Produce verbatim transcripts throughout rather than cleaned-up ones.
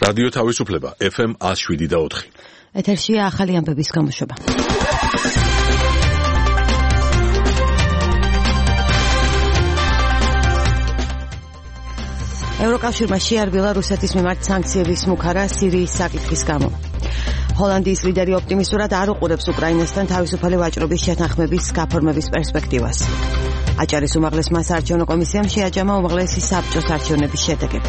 რადიო თავისუფლება ეფ ემ one oh seven და four. ეთერშია ახალი ამბების გამოშვება. ევროკავშირმა შეარბილა რუსეთის მიმართ სანქციების მუქარა სირიის საკითხის გამო. ჰოლანდიის ლიდერი ოპტიმისტურად არ უყურებს უკრაინასთან თავისუფალი ვაჭრობის შეთანხმების გაფორმების პერსპექტივას. აჭარის უმაღლესმა საარჩევნო კომისიამ შეაჯამა უმაღლესი საბჭოს არჩევნების შედეგები.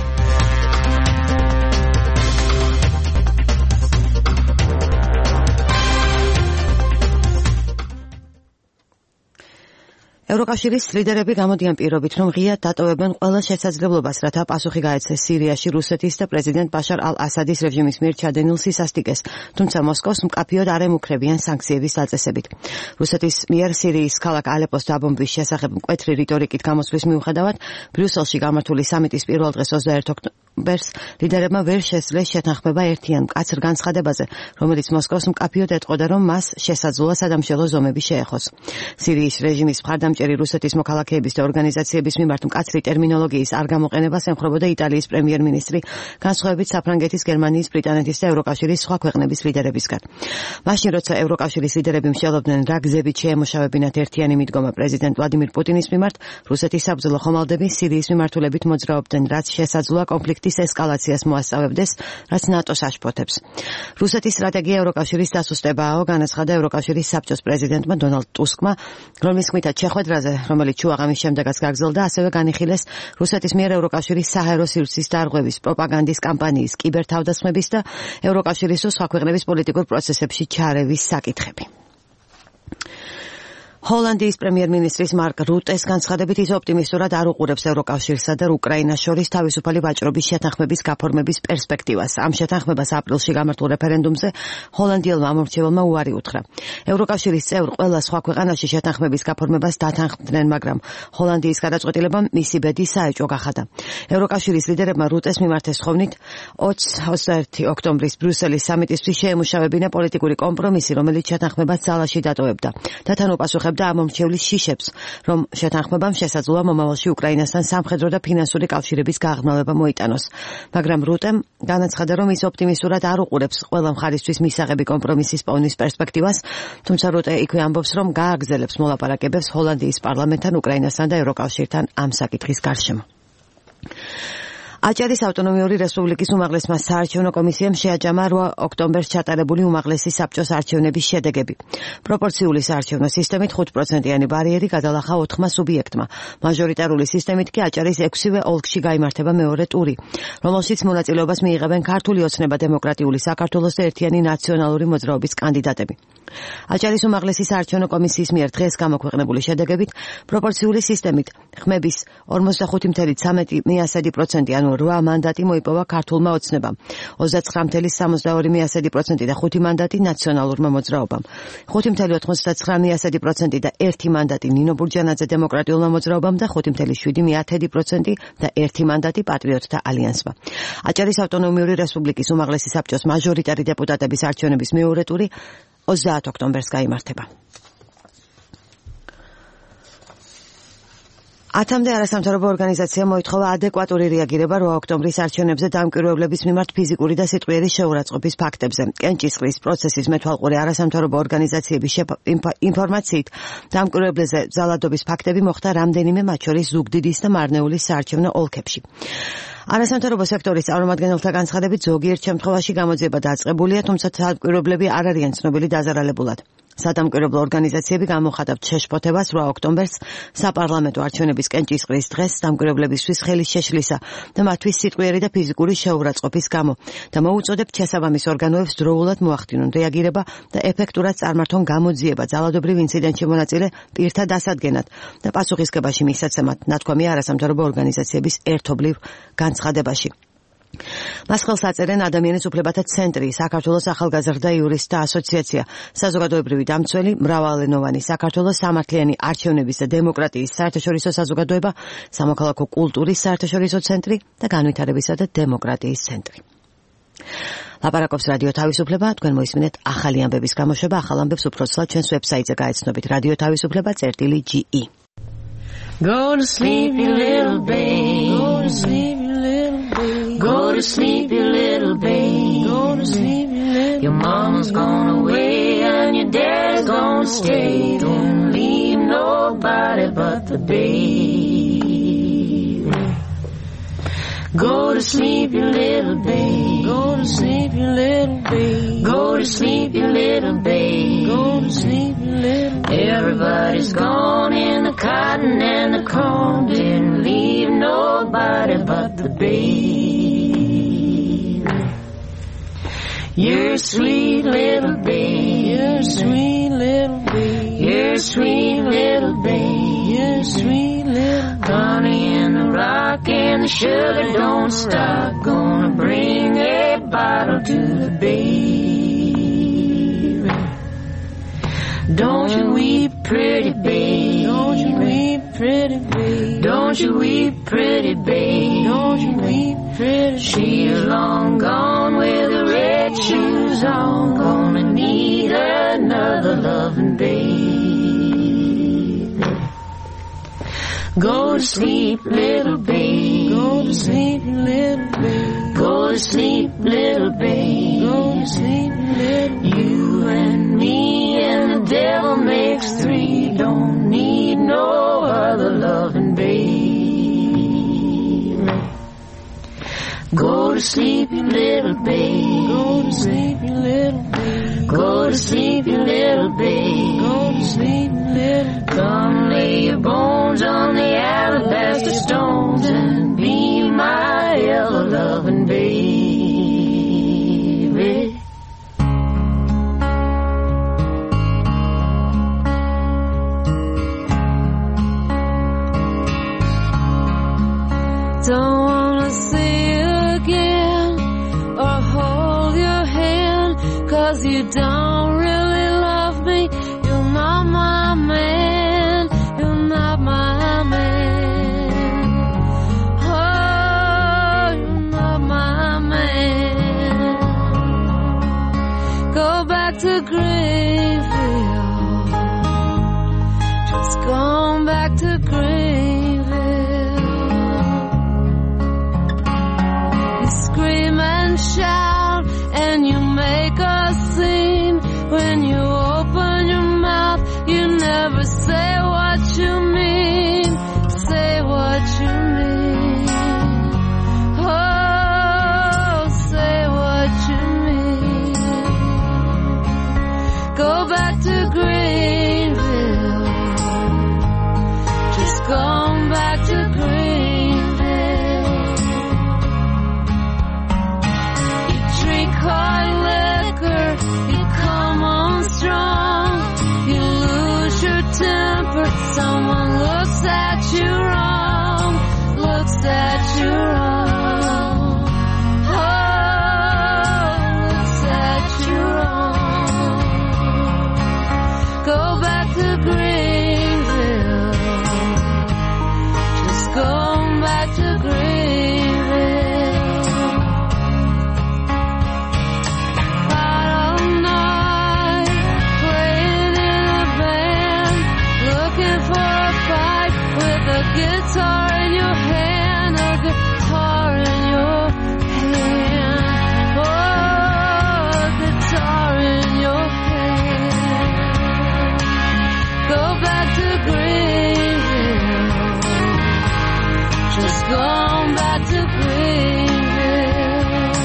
ევროკავშირის ლიდერები გამოდიან პირობით, რომ ღიად დატოვებენ ყველა შესაძლებლობას, რათა პასუხი გაეცეს სირიაში რუსეთის და პრეზიდენტ ბაშარ ალ-ასადის რეჟიმის მიერ ჩადენილ სისასტიკეს, თუმცა მოსკოვს მკაფიოდ არ ემუქრებიან სანქციების დაწესებით. რუსეთის მიერ სირიის ქალაქ ალეპოს დაბომბვის შესახებ მკვეთრი რიტორიკით გამოსვლის მიუხედავად, ბრიუსელში გამართული სამიტის პირველ დღეს ოცდაერთი ოქტომბერს ლიდერებმა ვერ შესძლეს შეთანხმება ერთიან მკაცრ განცხადებაზე, რომელიც მოსკოვს მკაფიოდ ეტყოდა, რომ მას შესაძლოა სადამშელო ზომები შეეხოს. სირიის რეჟიმის მხარდამჭერი რუსეთის მოქალაქეების და ორგანიზაციების მიმართ მკაცრი ტერმინოლოგიის არ გამოყენებას ემხრობოდა იტალიის პრემიერ-მინისტრი, განსხვავებით საფრანგეთის, გერმანიის, ბრიტანეთის და ევროკავშირის სხვა ქვეყნების ლიდერებისგან. მაშინ, როცა ევროკავშირის ლიდერები მსჯელობდნენ, რა გზებით შეემუშავებინათ ერთიანი მიდგომა პრეზიდენტ ვლადიმირ პუტინის მიმართ, რუსეთის საბრძოლო ხომალდები სირიის მიმართულებით მოძრაობდნენ, რაც შესაძლოა კონფლიქტის ესკალაციას მოასწავებდეს, რაც ნატოს აშფოთებს. რუსეთის სტრატეგია ევროკავშირის დასუსტებაა, განაცხადა ევროკავშირის საბჭოს პრეზიდენტმა დონალდ ტუსკმა, რომლის ხმითაც შეხვედრაზე, რომელიც შუაღამის შემდეგაც გაგრძელდა, ასევე განიხილეს რუსეთის მიერ ევროკავშირის საჰაერო სივრცის დარღვევის, პროპაგანდის კამპანიის, კიბერთავდასხმების და ევროკავშირის სხვა ქვეყნების პოლიტიკურ პროცესებში ჩარევის საკითხები. ჰოლანდიის პრემიერ-მინისტრის მარკ რუტეს განცხადებით ის ოპტიმისტურად არ უყურებს ევროკავშირსა და უკრაინას შორის თავისუფალი ვაჭრობის შეთანხმების გაფორმების პერსპექტივას. ამ შეთანხმებას აპრილში გამართულ რეფერენდუმზე ჰოლანდიელმა ამორჩეველმა უარი უთხრა. ევროკავშირის წევრ ყველა სხვა ქვეყანაში შეთანხმების გაფორმებას დათანხმდნენ, მაგრამ ჰოლანდიის გადაწყვეტილებამ მისი ბედი საეჭვო გახადა. ევროკავშირის ლიდერებმა რუტეს მიმართეს თხოვნით ოცდაერთი ოქტომბრის ბრიუსელის სამიტისთვის შეემუშავებინა პოლიტიკური კომპრომისი, რომელიც შეთანხმებას ძალაში დატოვებდა. და თან უპასუხებდა და ამომრჩევლის შიშებს, რომ შეთანხმებამ შესაძლოა მომავალში უკრაინასთან სამხედრო და ფინანსური კავშირების გაღრმავება მოიტანოს. მაგრამ რუტემ განაცხადა, რომ ის ოპტიმისტურად არ უყურებს ყველა მხარისთვის მისაღები კომპრომისის პოვნის პერსპექტივას, თუმცა რუტე იქვე ამბობს, რომ გააგრძელებს მოლაპარაკებებს ჰოლანდიის პარლამენტთან, უკრაინასთან და ევროკავშირთან ამ საკითხის გარშემო. აჭარის ავტონომიური რესპუბლიკის უმაღლესმა საარჩევნო კომისიამ შეაჯამა რვა ოქტომბერს ჩატარებული უმაღლესი საბჭოს არჩევნების შედეგები. პროპორციული საარჩევნო სისტემით ხუთ პროცენტიანი ბარიერი გადალახა ოთხმა სუბიექტმა. მაჟორიტარული სისტემით კი აჭარის ექვსივე ოლქში გაიმართება მეორე ტური, რომელშიც მონაწილეობას მიიღებენ ქართული ოცნება, დემოკრატიული საქართველოს და ერთიანი ნაციონალური მოძრაობის კანდიდატები. აჭარის უმაღლესი საარჩევნო კომისიის მიერ დღეს გამოქვეყნებული შედეგებით პროპორციული სისტემით ხმების ორმოცდახუთი წამლ სამი პროცენტი ანუ რვა მანდატი მოიპოვა ქართულმა ოცნებამ, ოცდაცხრა წამლ სამოცდაორი პროცენტი და ხუთი მანდატი ნაციონალურმა მოძრაობამ, ხუთი წამლ ოცდაცხრა პროცენტი და ერთი მანდატი ნინო ბურჯანაძე დემოკრატიულმა მოძრაობამ და ხუთი წამლ შვიდი პროცენტი და ერთი მანდატი პატრიოტთა ალიანსმა. აჭარის ავტონომიური რესპუბლიკის უმაღლესი საბჭოს მაჟორიტარი დეპუტატების არჩევნების მეორე ტური ოცდაათი ოქტომბერს გაიმართება. ათამდე არასამთავრობო ორგანიზაციამ მოითხოვა ადეკვატური რეაგირება რვა ოქტომბრის არჩევნებზე დამკვირვებლების მიმართ ფიზიკური და სიტყვიერი შეურაცხყოფის ფაქტებზე. კენჭისყრის პროცესის მეთვალყური არასამთავრობო ორგანიზაციების ინფორმაციით დამკვირვებლებზე ძალადობის ფაქტები მოხდა რამდენიმე, მათ შორის ზუგდიდის და მარნეულის საარჩევნო ოლქებში. არასამთავრობო სექტორის წარმომადგენელთა განცხადებით ზოგიერთ შემთხვევაში გამოძიება დაწყებულია, თუმცა დამკვირვებლები არ არიან ცნობილი დაზარალებულად. სადამკვირვებლო ორგანიზაციები გამოხატავთ შეშფოთებას რვა ოქტომბერს საპარლამენტო არჩევნების კენჭისყრის დღეს დამკვირვებლებისთვის ხელის შეშლისა და მათთვის სიტყვიერი და ფიზიკური შეურაცხყოფის გამო და მოუწოდებთ შესაბამის ორგანოებს დროულად მოახდინონ რეაგირება და ეფექტურად წარმართონ გამოძიება ძალადობრივ ინციდენტში მონაწილე პირთა დასადგენად და პასუხისგებაში მისაცემად, ნათქვამია არასამთავრობო ორგანიზაციების ერთობლივ განცხადებაში. მას ხელს აწერენ ადამიანის უფლებათა ცენტრი, საქართველოს ახალგაზრდა იურისტთა ასოციაცია, საზოგადოებრივი დამცველი, მრავალენოვანი საქართველოს სამართლიანი არჩევნების და დემოკრატიის საერთაშორისო საზოგადოება, სამოქალაქო კულტურის საერთაშორისო ცენტრი და განვითარებისა და დემოკრატიის ცენტრი. ლაპარაკობს რადიო თავისუფლება, თქვენ მოისმინეთ ახალი ამბების გამოშვება, ახალ ამბებს უფრო ცლად ჩვენს ვებსაიტზე გაეცნობით რადიო თავისუფლება წერტილი ჯი ი. Go to sleep, you little babe. Go to sleep, you little babe. baby. Go to sleep, you little baby. Go to sleep, you little. Your mama's gone away and your dad's gonna stay. Don't leave nobody but the baby. Go to sleep, you little baby. Go to sleep, you little baby. Go to sleep, you little baby. Go to sleep, you little baby. Everybody's gone in the cotton and the corn. Didn't leave nobody but the baby. You're a sweet little baby. You're a sweet little baby. You're a sweet little baby. You're a sweet little baby. Honey in the rock and the sugar don't stop. Gonna bring a bottle to the baby. Don't you weep, pretty baby. Don't you weep, pretty baby. Don't you weep, pretty baby. Don't you weep, pretty baby. She's long gone with the red shoes on. Gonna need another loving baby. Go to sleep, little baby. Go to sleep, little baby. Go to sleep, little baby. Go to sleep, little baby. You and me and the devil makes three. Don't need no other loving baby. Go to sleep, you little baby. Go to sleep, you little baby. Go to sleep, you little baby. Go to sleep, little baby. Come lay your bones on the alabaster stones and be my ever loving baby. Don't wanna see you again or hold your hand, 'cause you don't really love me. You're not my man. You're not my man. Oh, you're not my man. Go back to Greenville. Just gone back to Greenville. Scream and shout and you make a scene. When you open your mouth you never say what you mean. Say what you mean. Oh, say what you mean. Go back to Greenville. Just gone back to Greenville. Hard liquor, you come on strong. You lose your temper, someone looks at you wrong. Looks at you wrong. Oh, looks at you wrong. Go back to Greenville. Just go back to Greenville. Guitar in your hand, a guitar in your hand. Oh, guitar in your hand. Go back to Greenville. Just gone back to Greenville.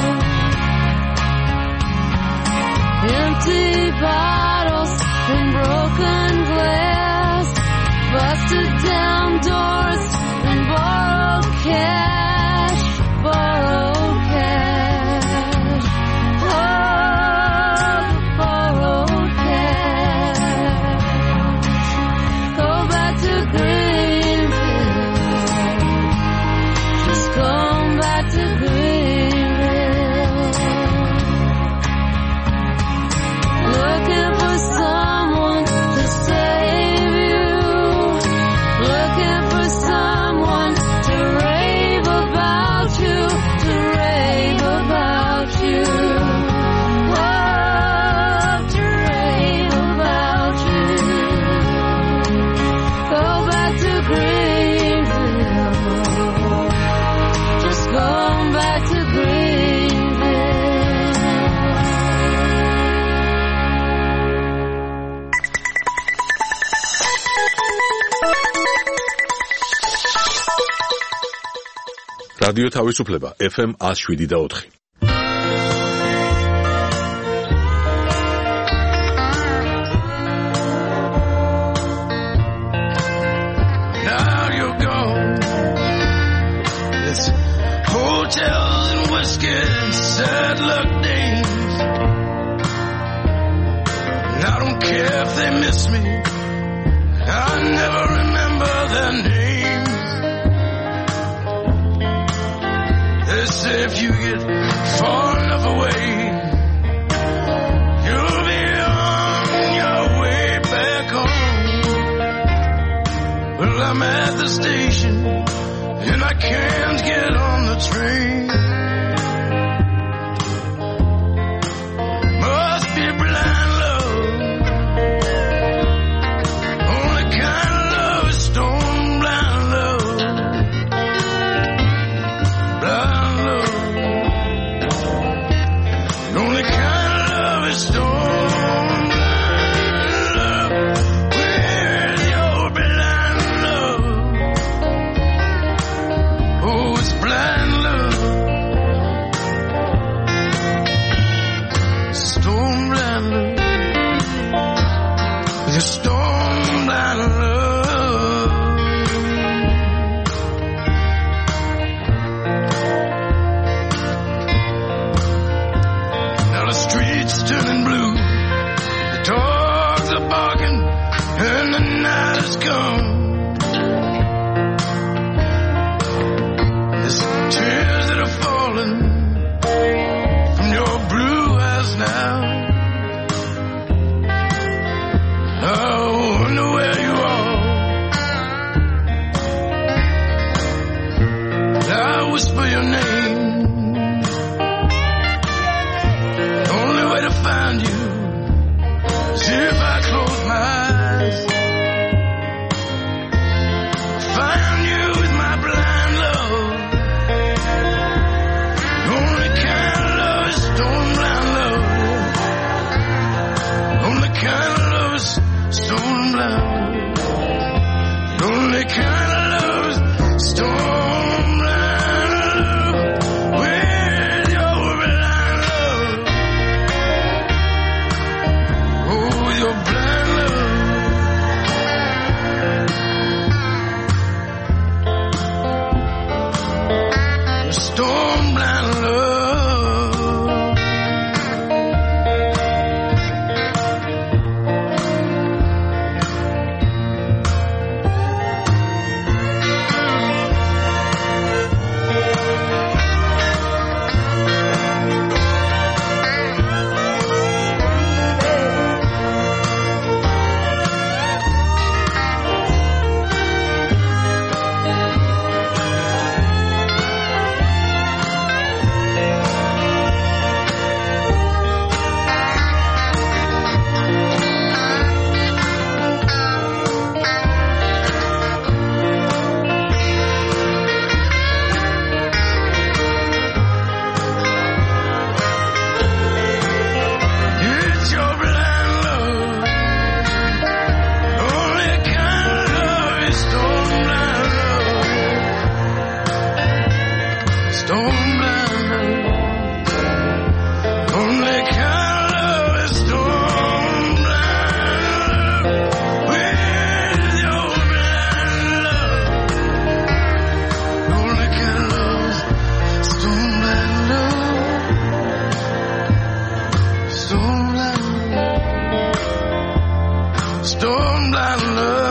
Empty bottles and broken glass, busted down doors and borrowed cash, borrowed cash. Oh, borrowed cash. Go back to Greenville. Just go back to Greenville. Looking for someone to save you. Looking for someone to rave about. რადიო თავისუფლება ეფ ემ one oh seven და four. Now you're gone. It's hotels and whiskey and sad luck days. And I don't care if they miss me. I never remember their names. They say if you get far enough away, you'll be on your way back home. Well, I'm at the station and I can't get on the train. Must be blind love. Only kind of love is stone blind love. Blind love. The only kind of love is stone blind love. Where's your blind love? Oh, it's blind love. Stone blind love. The stone blind love. Now the streets turning blue, the dogs are barking, and the night has come. There's tears that are falling from your blue eyes now. I wonder where you are. I whisper your name. The only way to find you is if I close my eyes. Find you with my blind love. The only kind of love is stone blind love. The only kind of love is stone blind. The only kind of love is stone blind love. Where's your blind love? Oh, your blind love. Your stone blind love. It's your blind love. Only kind of love is stone blind love. Stone blind love. Only kind of love is stone blind love. Where's your blind love? Only kind of love is stone blind love. Stone blind love. Stone blind love.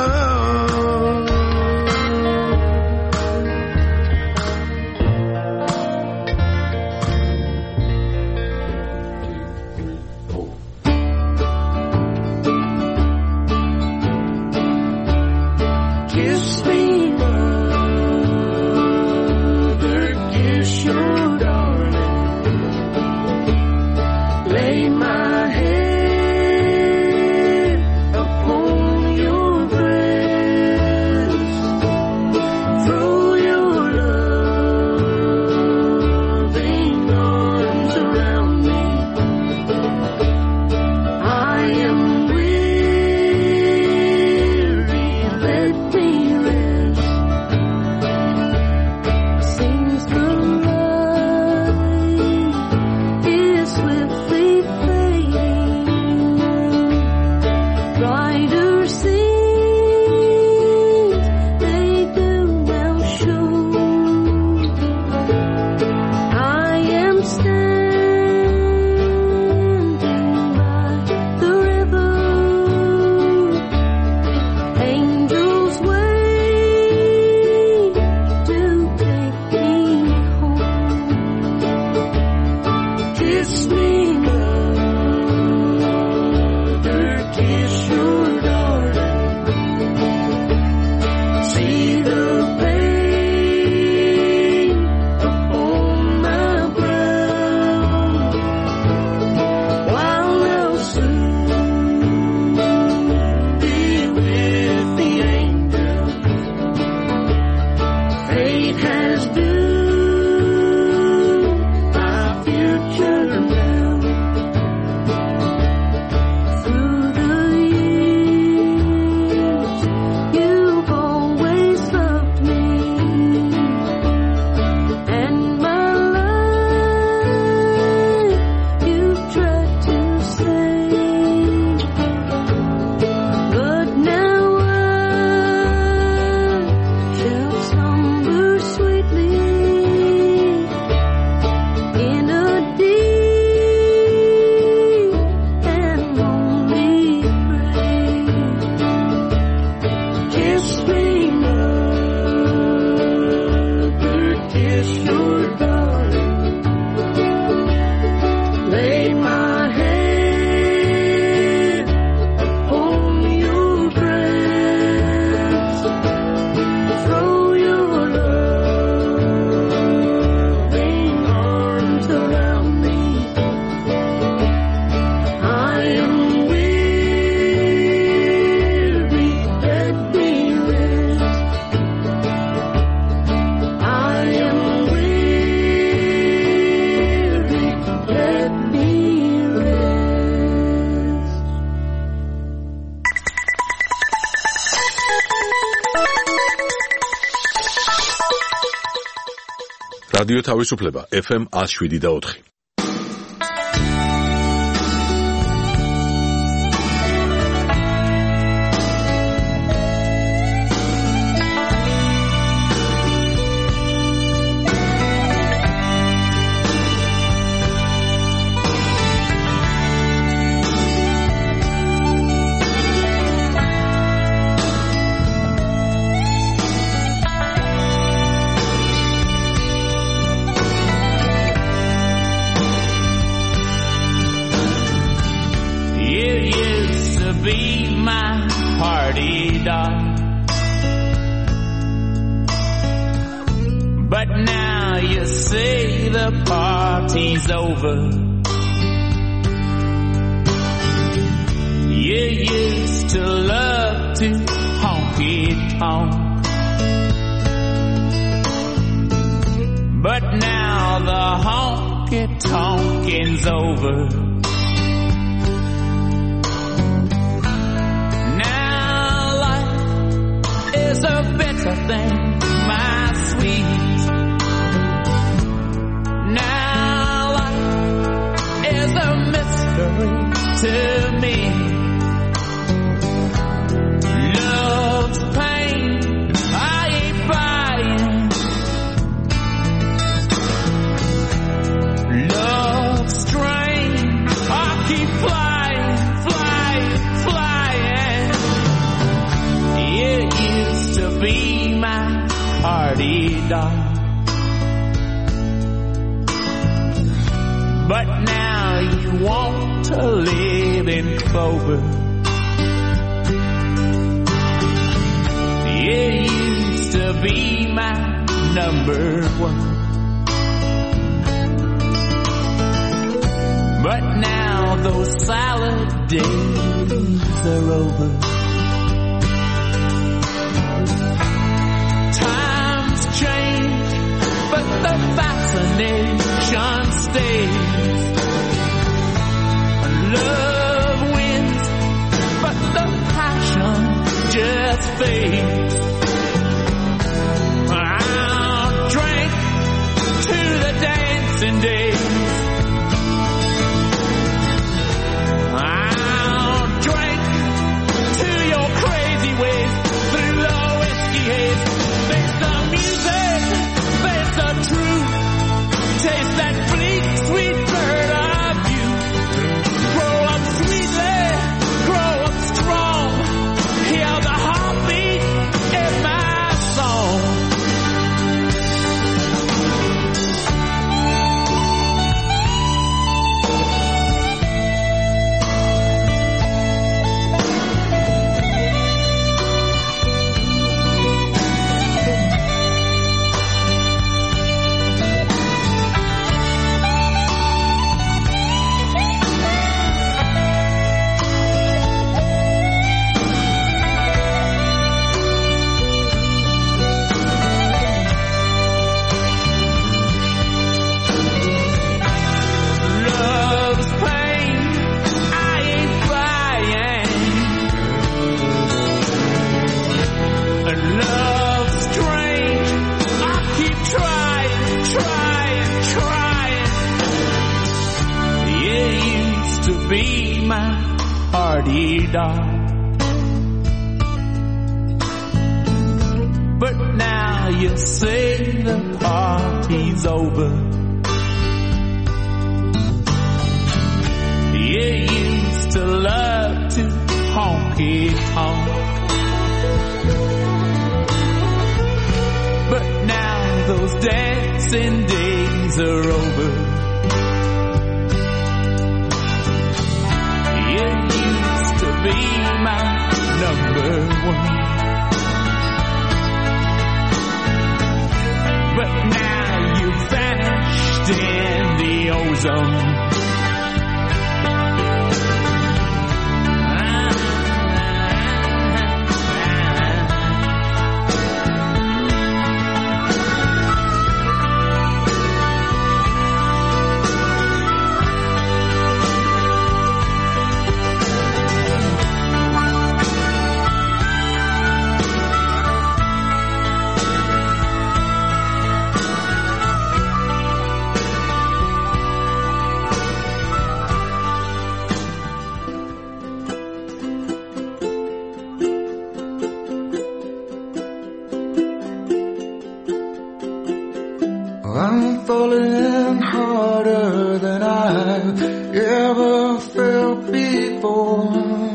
Kiss me, mother, kiss your darling. Lay my head upon your breast. Throw your loving arms around me. I am weary, let me rest. see the pain upon my brow, while they'll soon be with the angels. Fate has doomed our future now. Through the years, you've always loved me, and my life you've tried to save. But now I shall slumber sweetly in a deep and lonely grave. Kiss me, mother, kiss your darling. Lay my head upon your breast. Throw your loving arms around me. I am weary, let me rest. I am weary, let me rest. რადიო თავისუფლება ეფ ემ one oh seven და four. You used to be my party doll, but now you say the party's over. You used to love to honky tonk, but now the honky tonking's over. Now life is a bitter thing, my sweet. Now life is a mystery to me. Love's pain, I ain't buying. Love's strain, I keep flying, flying, flying. You used to be my party doll, but now you want to live in clover. You used to be my number one, but now those salad days are over. Times change, but the fascination stays. Love wins, but the passion just fades. I'll drink to the dancing days. I'll drink to your crazy ways through the whiskey haze. Face the music, face the truth. Taste that bleak, sweet bird of you. Grow up sweetly, grow up strong. Hear the heartbeat party doll. But now you say the party's over. You used to love to honky tonk, but now those dancing days are over. You used to be my number one, but now you vanished in the ozone. I'm falling harder than I've ever felt before.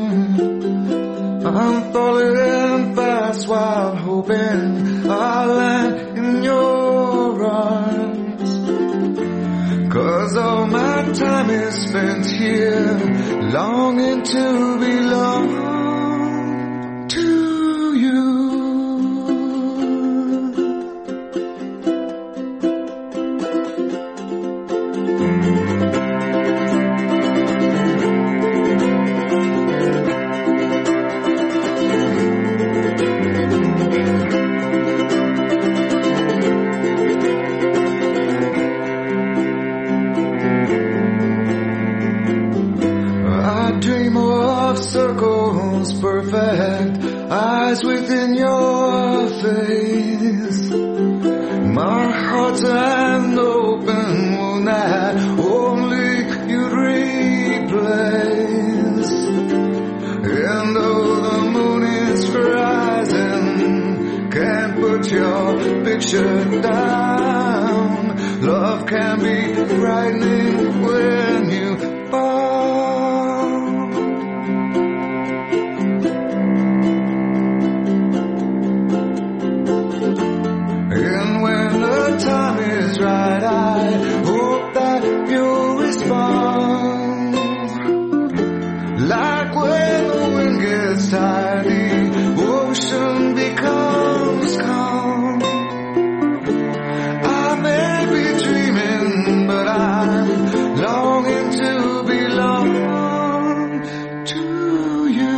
I'm falling fast while hoping I'll land in your arms. 'Cause all my time is spent here longing to belong to you. Circles perfect, eyes within your face. My heart's an open wound that only you'd replace. And though the moon is rising, can't put your picture down. Love can be frightening when you fall. Right, I hope that you'll respond. Like when the wind gets tired, the ocean becomes calm. I may be dreaming, but I'm longing to belong to you.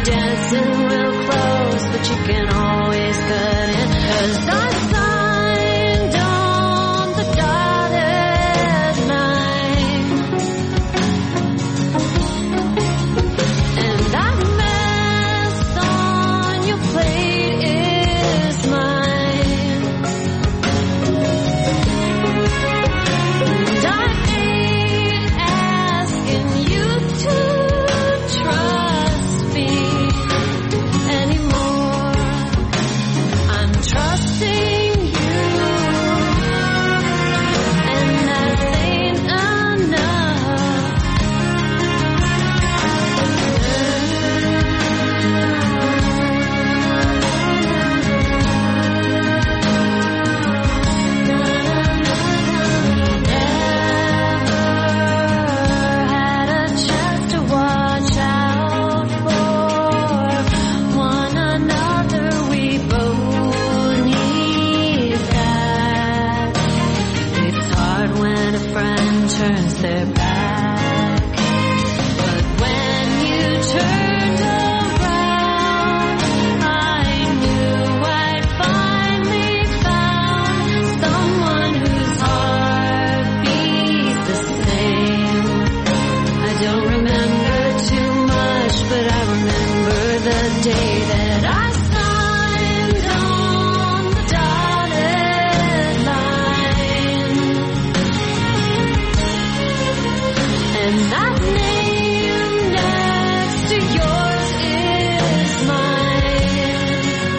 dancing real close, but you can always cut in. 'Cause I signed on the dotted line, and that mess on your plate is mine. And I ain't asking you to trust me anymore. I'm trusting you, and that ain't had a chance to watch out for one another. We both need that. It's hard when a friend turns their back, but when you turned around, I knew I'd finally found someone whose heart beats the same. I don't remember too much, but I remember the day that I signed on the dotted line, and that name next to yours is mine.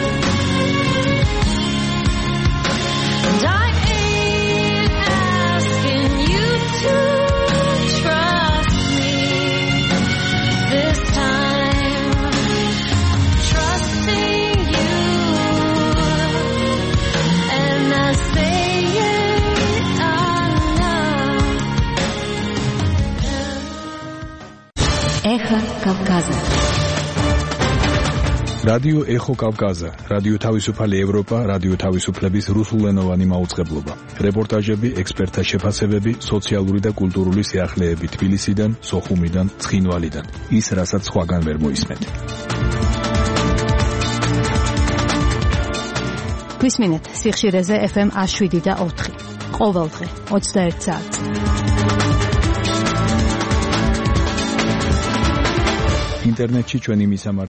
And I ain't asking you to trust me this time. I'm trusting you, and I say it enough. Эхо Кавказа. რადიო ეხო კავკაზა, რადიო თავისუფალი ევროპა, რადიო თავისუფლების რუსულენოვანი მაუწყებლობა. რეპორტაჟები, ექსპერტთა შეფასებები, სოციალური და კულტურული სიახლეები თბილისიდან, სოხუმიდან, ცხინვალიდან. ის, რასაც სხვაგან ვერ მოისმენთ. გვისმინეთ სიხშირეზე ეფ ემ one seven და four. ყოველდღე ოცდაერთ საათს. ინტერნეტში ჩვენი მისამართი